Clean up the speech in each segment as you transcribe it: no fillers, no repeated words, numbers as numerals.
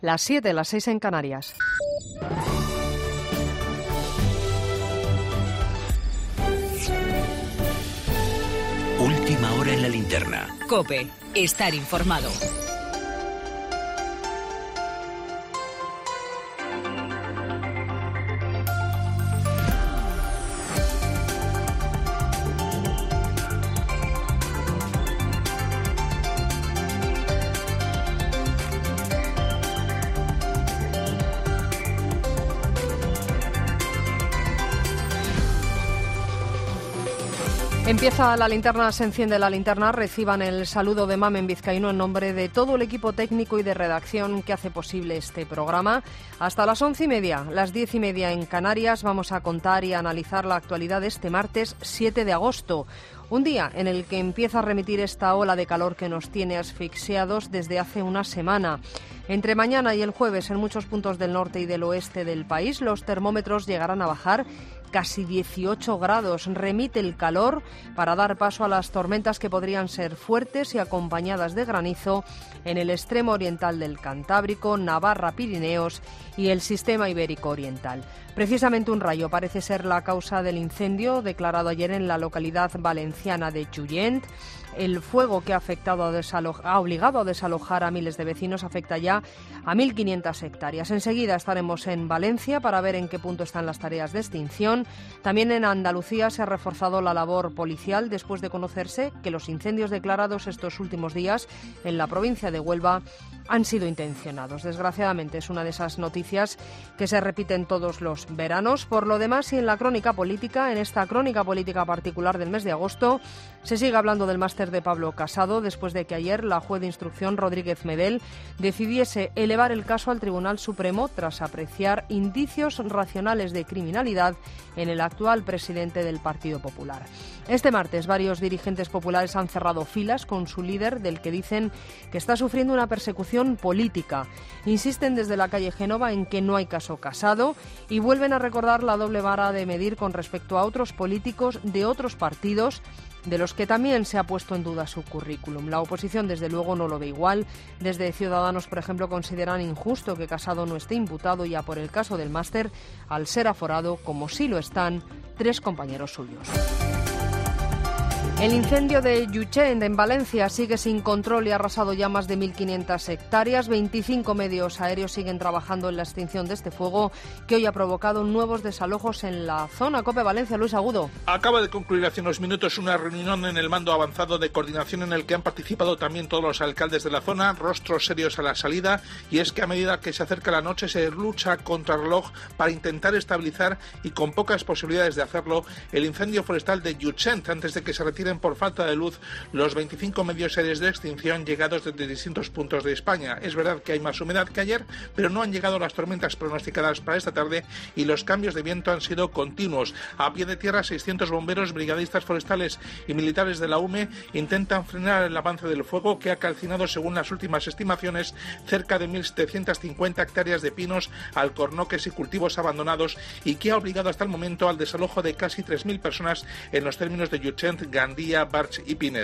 Las 7, las 6 en Canarias. Última hora en la linterna. COPE. Estar informado. Empieza la linterna, se enciende la linterna. Reciban el saludo de Mamen Vizcaíno en nombre de todo el equipo técnico y de redacción que hace posible este programa. Hasta las 11:30, las 10:30 en Canarias, vamos a contar y analizar la actualidad de este martes 7 de agosto. Un día en el que empieza a remitir esta ola de calor que nos tiene asfixiados desde hace una semana. Entre mañana y el jueves, en muchos puntos del norte y del oeste del país, los termómetros llegarán a bajar casi 18 grados. Remite el calor para dar paso a las tormentas que podrían ser fuertes y acompañadas de granizo en el extremo oriental del Cantábrico, Navarra, Pirineos y el sistema ibérico oriental. Precisamente un rayo parece ser la causa del incendio declarado ayer en la localidad valenciana de Chuyent. El fuego que ha obligado a desalojar a miles de vecinos afecta ya a 1.500 hectáreas. Enseguida estaremos en Valencia para ver en qué punto están las tareas de extinción. También en Andalucía se ha reforzado la labor policial después de conocerse que los incendios declarados estos últimos días en la provincia de Huelva han sido intencionados. Desgraciadamente es una de esas noticias que se repiten todos los veranos. Por lo demás, y en la crónica política, en esta crónica política particular del mes de agosto, se sigue hablando del máster de Pablo Casado después de que ayer la juez de instrucción Rodríguez Medel decidiese elevar el caso al Tribunal Supremo tras apreciar indicios racionales de criminalidad en el actual presidente del Partido Popular. Este martes varios dirigentes populares han cerrado filas con su líder, del que dicen que está sufriendo una persecución política. Insisten desde la calle Génova en que no hay caso Casado y vuelven a recordar la doble vara de medir con respecto a otros políticos de otros partidos de los que también se ha puesto en duda su currículum. La oposición, desde luego, no lo ve igual. Desde Ciudadanos, por ejemplo, consideran injusto que Casado no esté imputado ya por el caso del máster, al ser aforado, como sí lo están 3 compañeros suyos. El incendio de Llutxent, en Valencia, sigue sin control y ha arrasado ya más de 1.500 hectáreas. 25 medios aéreos siguen trabajando en la extinción de este fuego, que hoy ha provocado nuevos desalojos en la zona. COPE Valencia, Luis Agudo. Acaba de concluir hace unos minutos una reunión en el mando avanzado de coordinación en el que han participado también todos los alcaldes de la zona, rostros serios a la salida, y es que a medida que se acerca la noche se lucha contra reloj para intentar estabilizar, y con pocas posibilidades de hacerlo, el incendio forestal de Llutxent, antes de que se retiren por falta de luz los 25 medios aéreos de extinción llegados desde distintos puntos de España. Es verdad que hay más humedad que ayer, pero no han llegado las tormentas pronosticadas para esta tarde y los cambios de viento han sido continuos. A pie de tierra, 600 bomberos, brigadistas forestales y militares de la UME intentan frenar el avance del fuego, que ha calcinado, según las últimas estimaciones, cerca de 1.750 hectáreas de pinos, alcornoques y cultivos abandonados, y que ha obligado hasta el momento al desalojo de casi 3.000 personas en los términos de Llutxent, Gandía, Barx y Pinet.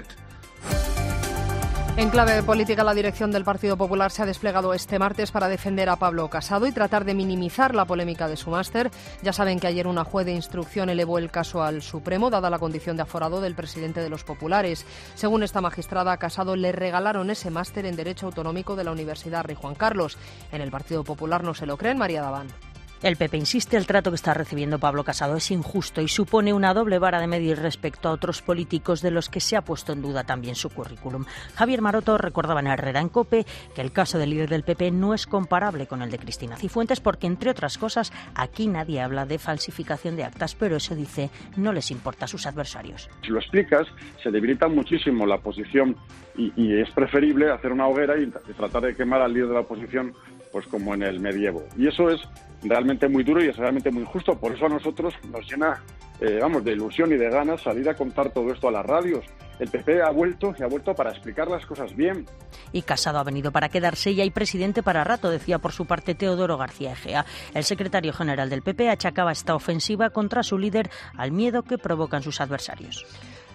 En clave política, la dirección del Partido Popular se ha desplegado este martes para defender a Pablo Casado y tratar de minimizar la polémica de su máster. Ya saben que ayer una juez de instrucción elevó el caso al Supremo, dada la condición de aforado del presidente de los populares. Según esta magistrada, a Casado le regalaron ese máster en Derecho Autonómico de la Universidad Rey Juan Carlos. En el Partido Popular no se lo creen. María Daván. El PP insiste, el trato que está recibiendo Pablo Casado es injusto y supone una doble vara de medir respecto a otros políticos de los que se ha puesto en duda también su currículum. Javier Maroto recordaba en Herrera en COPE que el caso del líder del PP no es comparable con el de Cristina Cifuentes porque, entre otras cosas, aquí nadie habla de falsificación de actas, pero eso, dice, no les importa a sus adversarios. Si lo explicas, se debilita muchísimo la oposición y es preferible hacer una hoguera y tratar de quemar al líder de la oposición, pues como en el medievo. Y eso es realmente muy duro y es realmente muy injusto. Por eso a nosotros nos llena de ilusión y de ganas salir a contar todo esto a las radios. El PP ha vuelto para explicar las cosas bien. Y Casado ha venido para quedarse y hay presidente para rato, decía por su parte Teodoro García Egea. El secretario general del PP achacaba esta ofensiva contra su líder al miedo que provocan sus adversarios.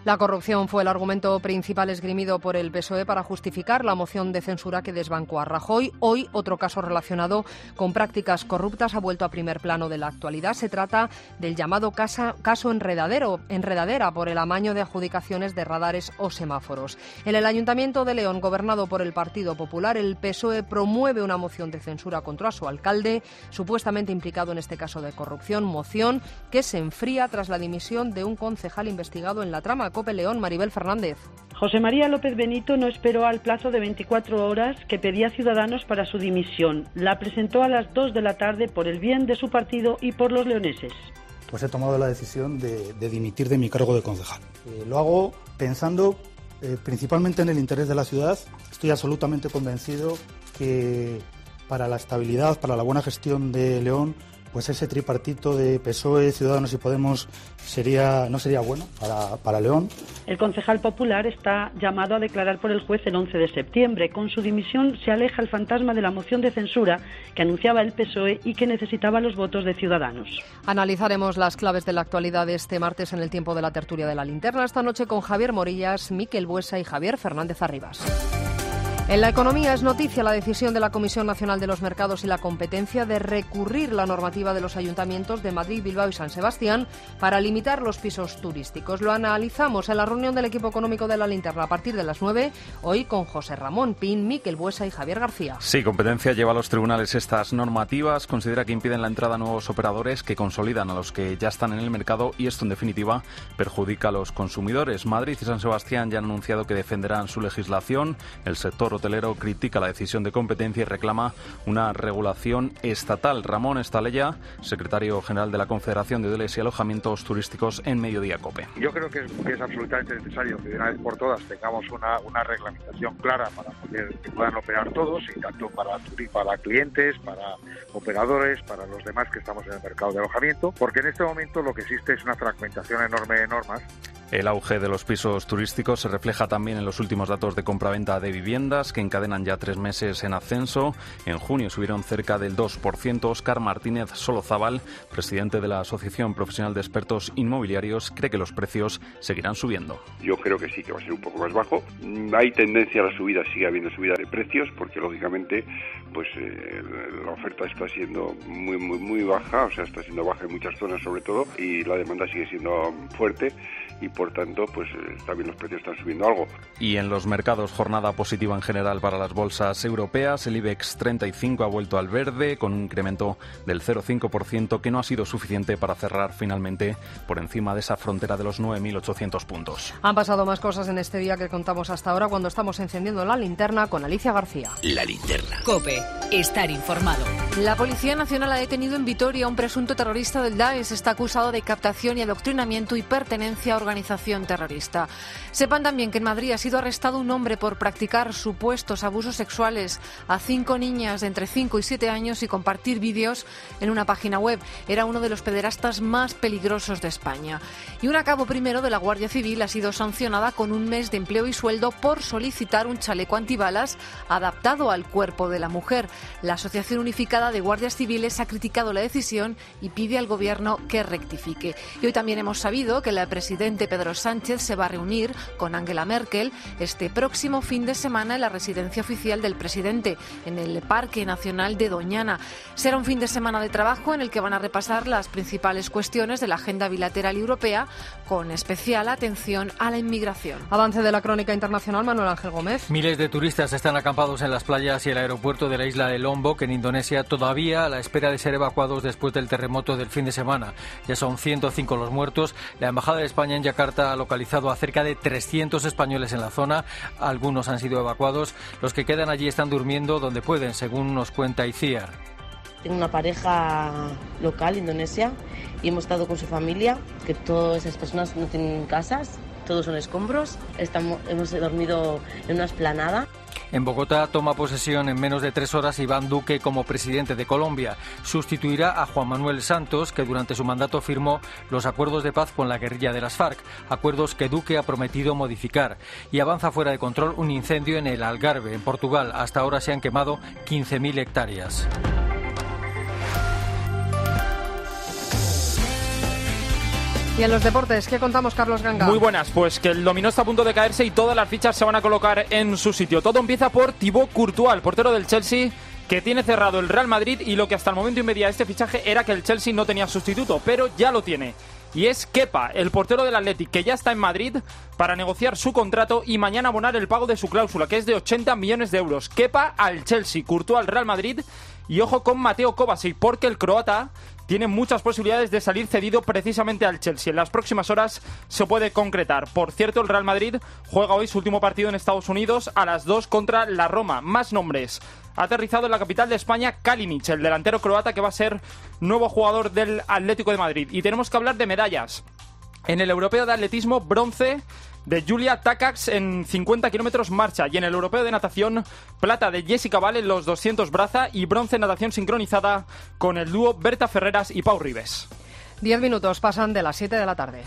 La corrupción fue el argumento principal esgrimido por el PSOE para justificar la moción de censura que desbancó a Rajoy. Hoy, otro caso relacionado con prácticas corruptas ha vuelto a primer plano de la actualidad. Se trata del llamado caso Enredadera por el amaño de adjudicaciones de radares o semáforos. En el Ayuntamiento de León, gobernado por el Partido Popular, el PSOE promueve una moción de censura contra su alcalde, supuestamente implicado en este caso de corrupción, moción que se enfría tras la dimisión de un concejal investigado en la trama. COPE León, Maribel Fernández. José María López Benito no esperó al plazo de 24 horas que pedía Ciudadanos para su dimisión. La presentó a las 2 de la tarde por el bien de su partido y por los leoneses. Pues he tomado la decisión de dimitir de mi cargo de concejal. Lo hago pensando principalmente en el interés de la ciudad. Estoy absolutamente convencido que para la estabilidad, para la buena gestión de León, pues ese tripartito de PSOE, Ciudadanos y Podemos no sería bueno para León. El concejal popular está llamado a declarar por el juez el 11 de septiembre. Con su dimisión se aleja el fantasma de la moción de censura que anunciaba el PSOE y que necesitaba los votos de Ciudadanos. Analizaremos las claves de la actualidad de este martes en el tiempo de la tertulia de la linterna. Esta noche con Javier Morillas, Miquel Buesa y Javier Fernández Arribas. En la economía es noticia la decisión de la Comisión Nacional de los Mercados y la Competencia de recurrir la normativa de los ayuntamientos de Madrid, Bilbao y San Sebastián para limitar los pisos turísticos. Lo analizamos en la reunión del equipo económico de la linterna a partir de las 9, hoy con José Ramón Pin, Miquel Buesa y Javier García. Sí, Competencia lleva a los tribunales estas normativas, considera que impiden la entrada a nuevos operadores que consolidan a los que ya están en el mercado y esto en definitiva perjudica a los consumidores. Madrid y San Sebastián ya han anunciado que defenderán su legislación. El sector hotelero critica la decisión de Competencia y reclama una regulación estatal. Ramón Estalella, secretario general de la Confederación de Hoteles y Alojamientos Turísticos en Mediodía COPE. Yo creo que es absolutamente necesario que de una vez por todas tengamos una reglamentación clara para que puedan operar todos, y tanto para clientes, para operadores, para los demás que estamos en el mercado de alojamiento, porque en este momento lo que existe es una fragmentación enorme de normas. El auge de los pisos turísticos se refleja también en los últimos datos de compraventa de viviendas, que encadenan ya 3 meses en ascenso. En junio subieron cerca del 2%. Óscar Martínez Solozábal, presidente de la Asociación Profesional de Expertos Inmobiliarios, cree que los precios seguirán subiendo. Yo creo que sí, que va a ser un poco más bajo. Hay tendencia a la subida, sigue habiendo subida de precios, porque lógicamente pues la oferta está siendo muy baja, o sea, está siendo baja en muchas zonas sobre todo, y la demanda sigue siendo fuerte. Y por tanto, pues también los precios están subiendo algo. Y en los mercados, jornada positiva en general para las bolsas europeas. El IBEX 35 ha vuelto al verde con un incremento del 0,5% que no ha sido suficiente para cerrar finalmente por encima de esa frontera de los 9.800 puntos. Han pasado más cosas en este día que contamos hasta ahora cuando estamos encendiendo la linterna con Alicia García. La linterna. COPE. Estar informado. La Policía Nacional ha detenido en Vitoria a un presunto terrorista del Daesh. Está acusado de captación y adoctrinamiento y pertenencia a organización terrorista. Sepan también que en Madrid ha sido arrestado un hombre por practicar supuestos abusos sexuales a 5 niñas de entre 5 y 7 años y compartir vídeos en una página web. Era uno de los pederastas más peligrosos de España. Y una cabo primero de la Guardia Civil ha sido sancionada con 1 mes de empleo y sueldo por solicitar un chaleco antibalas adaptado al cuerpo de la mujer. La Asociación Unificada de Guardias Civiles ha criticado la decisión y pide al Gobierno que rectifique. Y hoy también hemos sabido que el presidente Pedro Sánchez se va a reunir con Angela Merkel este próximo fin de semana en la residencia oficial del presidente, en el Parque Nacional de Doñana. Será un fin de semana de trabajo en el que van a repasar las principales cuestiones de la agenda bilateral europea, con especial atención a la inmigración. Avance de la crónica internacional, Manuel Ángel Gómez. Miles de turistas están acampados en las playas y el aeropuerto de la isla de Lombok, en Indonesia, todavía a la espera de ser evacuados después del terremoto del fin de semana. Ya son 105 los muertos. La Embajada de España en Yakarta ha localizado a cerca de 300 españoles en la zona. Algunos han sido evacuados. Los que quedan allí están durmiendo donde pueden, según nos cuenta Iciar. Tengo una pareja local, indonesia, y hemos estado con su familia, que todas esas personas no tienen casas, todos son escombros. Hemos dormido en una explanada. En Bogotá toma posesión en menos de 3 horas Iván Duque como presidente de Colombia. Sustituirá a Juan Manuel Santos, que durante su mandato firmó los acuerdos de paz con la guerrilla de las FARC, acuerdos que Duque ha prometido modificar. Y avanza fuera de control un incendio en el Algarve, en Portugal. Hasta ahora se han quemado 15.000 hectáreas. Y en los deportes, ¿qué contamos, Carlos Ganga? Muy buenas, pues que el dominó está a punto de caerse y todas las fichas se van a colocar en su sitio. Todo empieza por Thibaut Courtois, el portero del Chelsea, que tiene cerrado el Real Madrid, y lo que hasta el momento impedía este fichaje era que el Chelsea no tenía sustituto, pero ya lo tiene. Y es Kepa, el portero del Athletic, que ya está en Madrid para negociar su contrato y mañana abonar el pago de su cláusula, que es de 80 millones de euros. Kepa al Chelsea, Courtois al Real Madrid, y ojo con Mateo Kovacic, porque el croata tiene muchas posibilidades de salir cedido precisamente al Chelsea. En las próximas horas se puede concretar. Por cierto, el Real Madrid juega hoy su último partido en Estados Unidos a las 2 contra la Roma. Más nombres. Ha aterrizado en la capital de España Kalinic, el delantero croata que va a ser nuevo jugador del Atlético de Madrid. Y tenemos que hablar de medallas. En el europeo de atletismo, bronce de Julia Takacs en 50 kilómetros marcha, y en el europeo de natación, plata de Jessica Vale en los 200 braza y bronce en natación sincronizada con el dúo Berta Ferreras y Pau Ribes. 10 minutos pasan de las 7 de la tarde.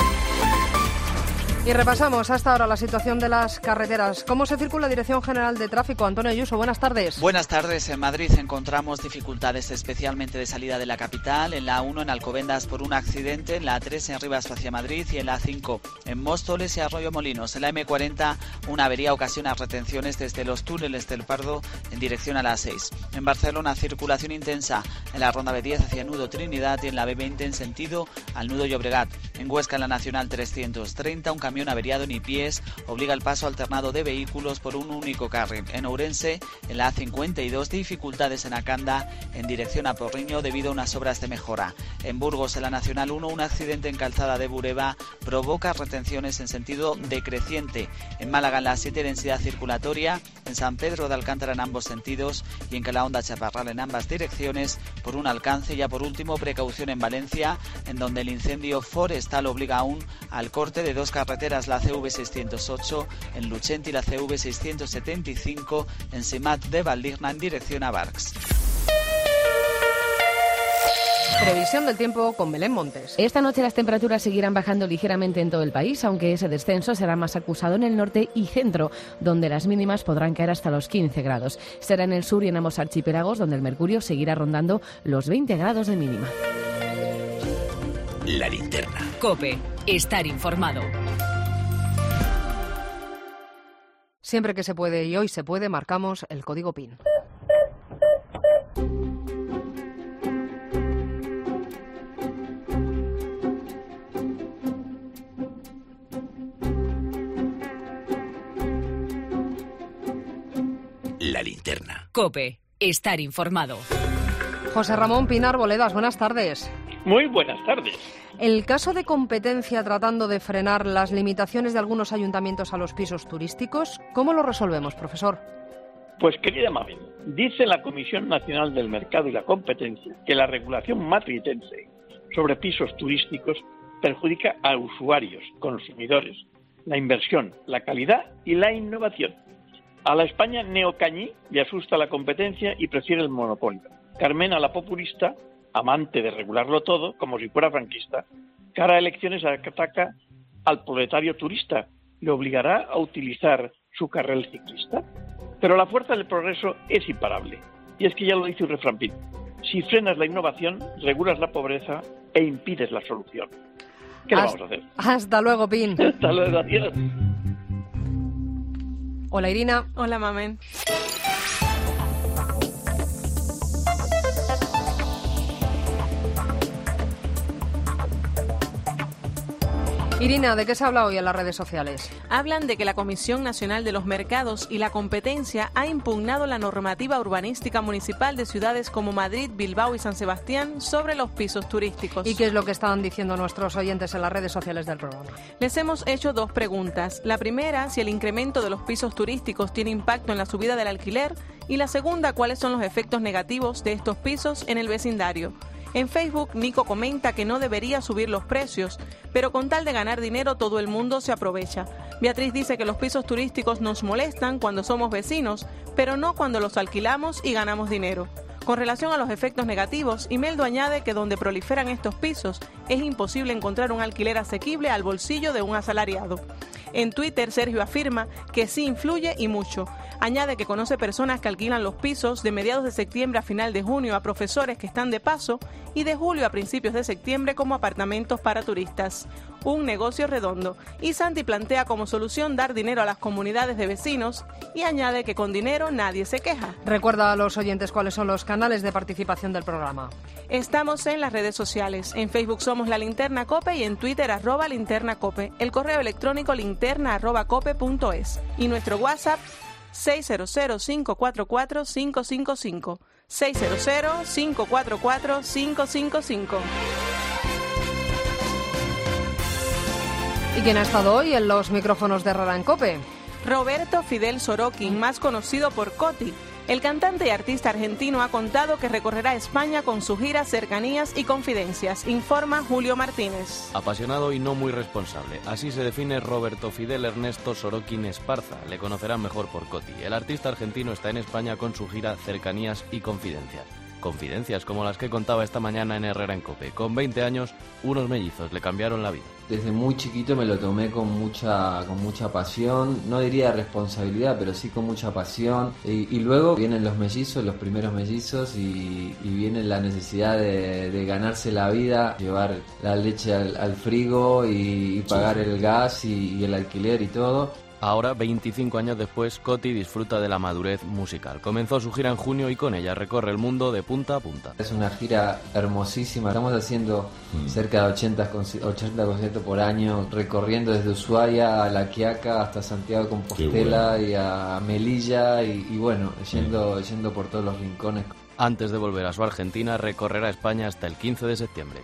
Y repasamos hasta ahora la situación de las carreteras. ¿Cómo se circula la Dirección General de Tráfico? Antonio Ayuso, buenas tardes. Buenas tardes. En Madrid encontramos dificultades especialmente de salida de la capital. En la A1 en Alcobendas por un accidente, en la A3 en Rivas hacia Madrid y en la A5 en Móstoles y Arroyo Molinos. En la M40 una avería ocasiona retenciones desde los túneles del Pardo en dirección a la A6. En Barcelona circulación intensa en la Ronda B10 hacia Nudo Trinidad y en la B20 en sentido al Nudo Llobregat. En Huesca en la Nacional 330 un camión averiado en Ipies obliga el paso alternado de vehículos por un único carril. En Ourense, en la A52, dificultades en Acanda en dirección a Porriño debido a unas obras de mejora. En Burgos, en la Nacional 1, un accidente en Calzada de Bureba provoca retenciones en sentido decreciente. En Málaga, en la 7, densidad circulatoria. En San Pedro de Alcántara en ambos sentidos y en Calahonda Chaparral en ambas direcciones por un alcance. Ya por último, precaución en Valencia, en donde el incendio forestal obliga aún al corte de 2 carreteras, la CV608 en Luchent y la CV675 en Simat de Valdigna en dirección a Barx. Previsión del tiempo con Belén Montes. Esta noche las temperaturas seguirán bajando ligeramente en todo el país, aunque ese descenso será más acusado en el norte y centro, donde las mínimas podrán caer hasta los 15 grados. Será en el sur y en ambos archipiélagos donde el mercurio seguirá rondando los 20 grados de mínima. La linterna. COPE. Estar informado. Siempre que se puede y hoy se puede, marcamos el código PIN. La linterna. COPE. Estar informado. José Ramón Pinar Boledas, buenas tardes. Muy buenas tardes. El caso de competencia tratando de frenar las limitaciones de algunos ayuntamientos a los pisos turísticos, ¿cómo lo resolvemos, profesor? Pues, querida Mabel, dice la Comisión Nacional del Mercado y la Competencia que la regulación matritense sobre pisos turísticos perjudica a usuarios, consumidores, la inversión, la calidad y la innovación. A la España neocañí le asusta la competencia y prefiere el monopolio. Carmena, la populista, amante de regularlo todo, como si fuera franquista, cara a elecciones ataca al proletario turista, le obligará a utilizar su carril ciclista. Pero la fuerza del progreso es imparable, y es que ya lo dice un refrán: si frenas la innovación, regulas la pobreza e impides la solución. ¿Qué le vamos a hacer? Hasta luego, Pin. Hasta luego, adiós. Hola, Irina. Hola, Mamen. Irina, ¿de qué se habla hoy en las redes sociales? Hablan de que la Comisión Nacional de los Mercados y la Competencia ha impugnado la normativa urbanística municipal de ciudades como Madrid, Bilbao y San Sebastián sobre los pisos turísticos. ¿Y qué es lo que están diciendo nuestros oyentes en las redes sociales del programa? Les hemos hecho 2 preguntas. La primera, si el incremento de los pisos turísticos tiene impacto en la subida del alquiler. Y la segunda, cuáles son los efectos negativos de estos pisos en el vecindario. En Facebook, Nico comenta que no debería subir los precios, pero con tal de ganar dinero todo el mundo se aprovecha. Beatriz dice que los pisos turísticos nos molestan cuando somos vecinos, pero no cuando los alquilamos y ganamos dinero. Con relación a los efectos negativos, Imeldo añade que donde proliferan estos pisos es imposible encontrar un alquiler asequible al bolsillo de un asalariado. En Twitter, Sergio afirma que sí influye y mucho. Añade que conoce personas que alquilan los pisos de mediados de septiembre a final de junio a profesores que están de paso y de julio a principios de septiembre como apartamentos para turistas. Un negocio redondo. Y Santi plantea como solución dar dinero a las comunidades de vecinos y añade que con dinero nadie se queja. Recuerda a los oyentes cuáles son los canales de participación del programa. Estamos en las redes sociales. En Facebook somos La Linterna COPE y en Twitter @Linterna COPE. El correo electrónico linterna@cope.es. Y nuestro WhatsApp 600-544-555. 600-544-555. ¿Y quién ha estado hoy en los micrófonos de Herrera en COPE? Roberto Fidel Sorokin, más conocido por Coti. El cantante y artista argentino ha contado que recorrerá España con su gira Cercanías y Confidencias, informa Julio Martínez. Apasionado y no muy responsable. Así se define Roberto Fidel Ernesto Sorokin Esparza. Le conocerán mejor por Coti. El artista argentino está en España con su gira Cercanías y Confidencias. Confidencias como las que contaba esta mañana en Herrera en COPE. Con 20 años, unos mellizos le cambiaron la vida. Desde muy chiquito me lo tomé con mucha pasión, no diría responsabilidad, pero sí con mucha pasión. Y luego vienen los mellizos, los primeros mellizos, y viene la necesidad de ganarse la vida, llevar la leche al frigo y pagar el gas y el alquiler y todo. Ahora, 25 años después, Coti disfruta de la madurez musical. Comenzó su gira en junio y con ella recorre el mundo de punta a punta. Es una gira hermosísima. Estamos haciendo cerca de 80 conciertos por año, recorriendo desde Ushuaia a La Quiaca hasta Santiago de Compostela y a Melilla y bueno, yendo por todos los rincones. Antes de volver a su Argentina, recorrerá España hasta el 15 de septiembre.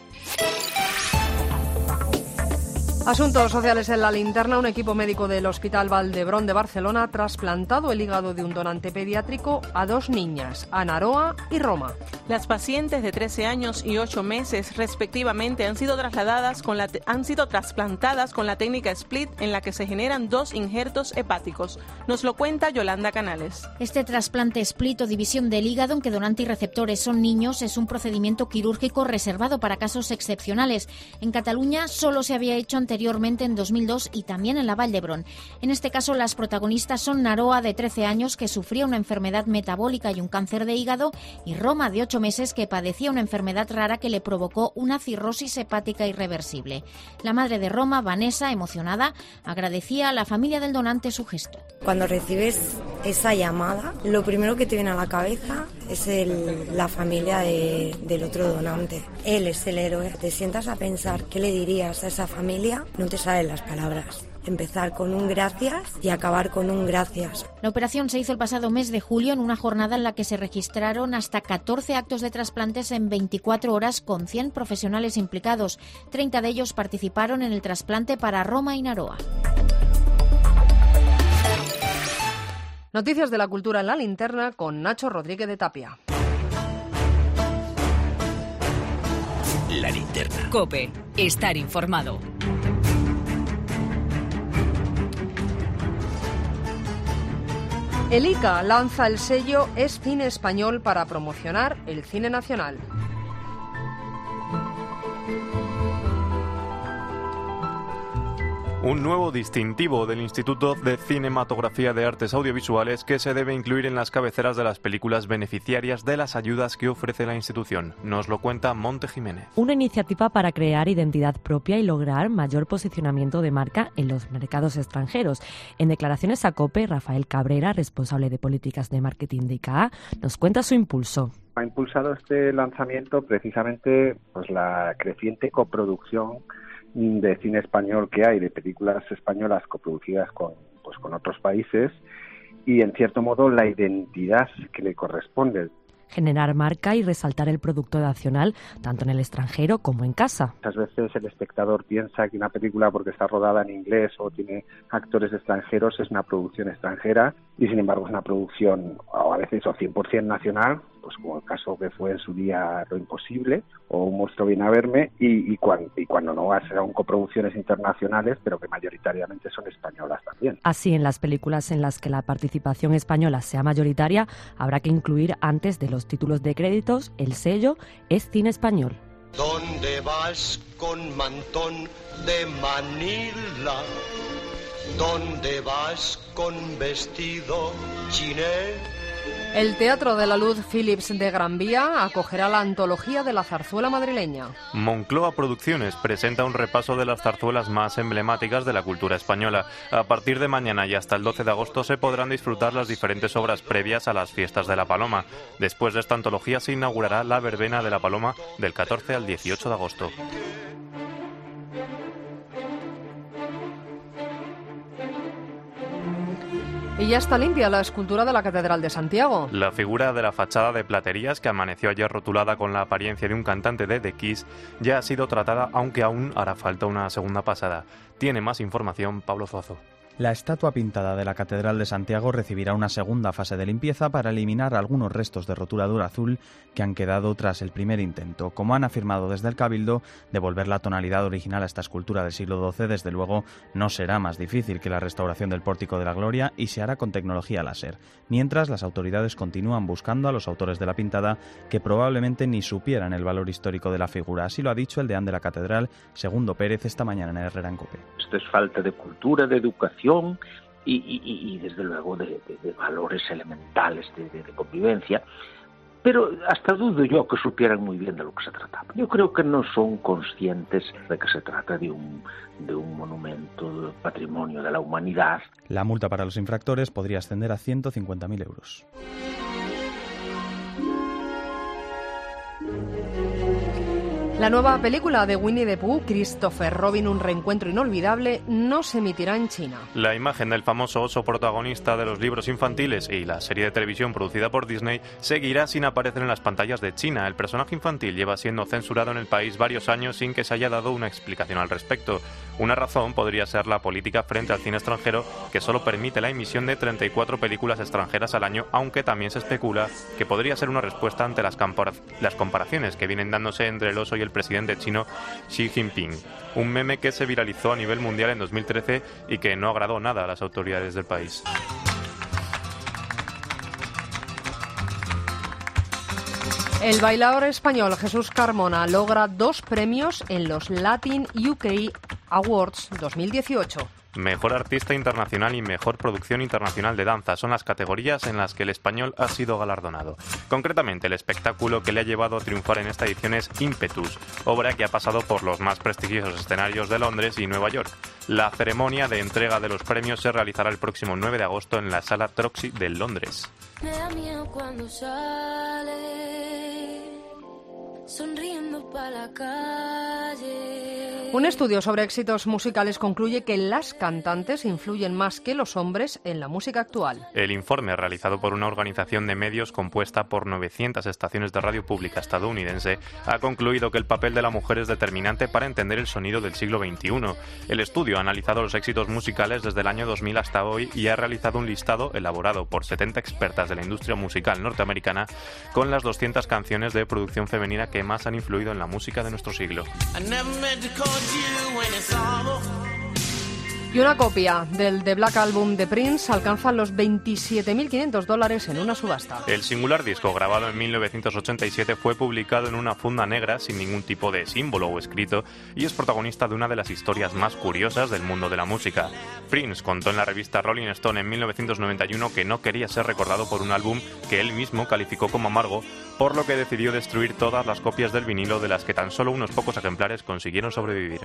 Asuntos sociales en La Linterna. Un equipo médico del Hospital Vall d'Hebron de Barcelona ha trasplantado el hígado de un donante pediátrico a 2 niñas, a Naroa y Roma. Las pacientes de 13 años y 8 meses, respectivamente, han sido trasplantadas con la técnica split, en la que se generan 2 injertos hepáticos. Nos lo cuenta Yolanda Canales. Este trasplante split o división del hígado, en que donante y receptores son niños, es un procedimiento quirúrgico reservado para casos excepcionales. En Cataluña solo se había hecho anteriormente en 2002 y también en la Vall d'Hebron. En este caso, las protagonistas son Naroa, de 13 años, que sufría una enfermedad metabólica y un cáncer de hígado, y Roma, de 8 meses, que padecía una enfermedad rara que le provocó una cirrosis hepática irreversible. La madre de Roma, Vanessa, emocionada, agradecía a la familia del donante su gesto. Cuando recibes esa llamada, lo primero que te viene a la cabeza es la familia del otro donante. Él es el héroe. Te sientas a pensar qué le dirías a esa familia, no te salen las palabras. Empezar con un gracias y acabar con un gracias. La operación se hizo el pasado mes de julio en una jornada en la que se registraron hasta 14 actos de trasplantes en 24 horas con 100 profesionales implicados. 30 de ellos participaron en el trasplante para Roma y Naroa. Noticias de la cultura en La Linterna con Nacho Rodríguez de Tapia. La Linterna. COPE. Estar informado. El ICA lanza el sello Es Cine Español para promocionar el cine nacional. Un nuevo distintivo del Instituto de Cinematografía de Artes Audiovisuales que se debe incluir en las cabeceras de las películas beneficiarias de las ayudas que ofrece la institución. Nos lo cuenta Monte Jiménez. Una iniciativa para crear identidad propia y lograr mayor posicionamiento de marca en los mercados extranjeros. En declaraciones a COPE, Rafael Cabrera, responsable de políticas de marketing de ICA, nos cuenta su impulso. Ha impulsado este lanzamiento precisamente la creciente coproducción de cine español que hay, de películas españolas coproducidas con otros países, y en cierto modo la identidad que le corresponde. Generar marca y resaltar el producto nacional, tanto en el extranjero como en casa. Muchas veces el espectador piensa que una película, porque está rodada en inglés o tiene actores extranjeros, es una producción extranjera, y sin embargo es una producción a veces 100% nacional, pues como el caso que fue en su día Lo Imposible o Un monstruo viene a verme, y cuando no serán coproducciones internacionales, pero que mayoritariamente son españolas también. Así, en las películas en las que la participación española sea mayoritaria, habrá que incluir antes de los títulos de créditos el sello Es Cine Español. ¿Dónde vas con mantón de Manila? ¿Dónde vas con vestido chiné? El Teatro de la Luz Philips de Gran Vía acogerá la antología de la zarzuela madrileña. Moncloa Producciones presenta un repaso de las zarzuelas más emblemáticas de la cultura española. A partir de mañana y hasta el 12 de agosto se podrán disfrutar las diferentes obras previas a las fiestas de la Paloma. Después de esta antología se inaugurará la verbena de la Paloma del 14 al 18 de agosto. Y ya está limpia la escultura de la Catedral de Santiago. La figura de la fachada de platerías, que amaneció ayer rotulada con la apariencia de un cantante de The Kiss, ya ha sido tratada, aunque aún hará falta una segunda pasada. Tiene más información Pablo Zozo. La estatua pintada de la Catedral de Santiago recibirá una segunda fase de limpieza para eliminar algunos restos de rotuladura azul que han quedado tras el primer intento. Como han afirmado desde el Cabildo, devolver la tonalidad original a esta escultura del siglo XII, desde luego, no será más difícil que la restauración del Pórtico de la Gloria y se hará con tecnología láser. Mientras, las autoridades continúan buscando a los autores de la pintada, que probablemente ni supieran el valor histórico de la figura. Así lo ha dicho el deán de la Catedral, Segundo Pérez, esta mañana en Herrera en COPE. Esto es falta de cultura, de educación y desde luego de valores elementales de convivencia, pero hasta dudo yo que supieran muy bien de lo que se trataba. Yo creo que no son conscientes de que se trata de un monumento, patrimonio de la humanidad. La multa para los infractores podría ascender a 150.000 euros. La nueva película de Winnie the Pooh, Christopher Robin, un reencuentro inolvidable, no se emitirá en China. La imagen del famoso oso protagonista de los libros infantiles y la serie de televisión producida por Disney seguirá sin aparecer en las pantallas de China. El personaje infantil lleva siendo censurado en el país varios años sin que se haya dado una explicación al respecto. Una razón podría ser la política frente al cine extranjero, que solo permite la emisión de 34 películas extranjeras al año, aunque también se especula que podría ser una respuesta ante las comparaciones que vienen dándose entre el oso y el presidente chino Xi Jinping. Un meme que se viralizó a nivel mundial en 2013 y que no agradó nada a las autoridades del país. El bailador español Jesús Carmona logra 2 premios en los Latin UK Awards 2018. Mejor artista internacional y mejor producción internacional de danza son las categorías en las que el español ha sido galardonado. Concretamente, el espectáculo que le ha llevado a triunfar en esta edición es Impetus, obra que ha pasado por los más prestigiosos escenarios de Londres y Nueva York. La ceremonia de entrega de los premios se realizará el próximo 9 de agosto en la Sala Troxy de Londres. Me da miedo cuando sale, sonriendo pa' la calle. Un estudio sobre éxitos musicales concluye que las cantantes influyen más que los hombres en la música actual. El informe, realizado por una organización de medios compuesta por 900 estaciones de radio pública estadounidense, ha concluido que el papel de la mujer es determinante para entender el sonido del siglo XXI. El estudio ha analizado los éxitos musicales desde el año 2000 hasta hoy y ha realizado un listado elaborado por 70 expertas de la industria musical norteamericana con las 200 canciones de producción femenina que más han influido en la música de nuestro siglo. Y una copia del The Black Album de Prince alcanza los $27.500 en una subasta. El singular disco, grabado en 1987, fue publicado en una funda negra sin ningún tipo de símbolo o escrito y es protagonista de una de las historias más curiosas del mundo de la música. Prince contó en la revista Rolling Stone en 1991 que no quería ser recordado por un álbum que él mismo calificó como amargo, por lo que decidió destruir todas las copias del vinilo, de las que tan solo unos pocos ejemplares consiguieron sobrevivir.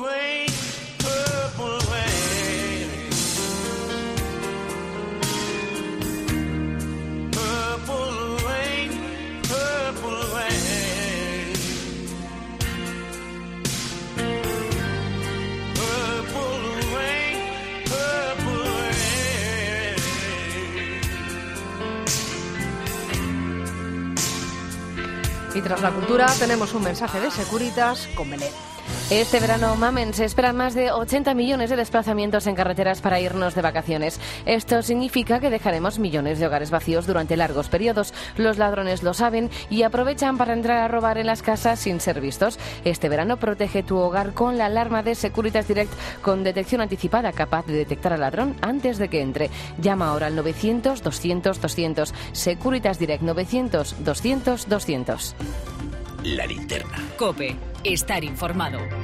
Y tras la cultura tenemos un mensaje de Securitas con Belén. Este verano, Mamen, se esperan más de 80 millones de desplazamientos en carreteras para irnos de vacaciones. Esto significa que dejaremos millones de hogares vacíos durante largos periodos. Los ladrones lo saben y aprovechan para entrar a robar en las casas sin ser vistos. Este verano protege tu hogar con la alarma de Securitas Direct con detección anticipada, capaz de detectar al ladrón antes de que entre. Llama ahora al 900-200-200. Securitas Direct 900-200-200. La linterna. COPE. Estar informado.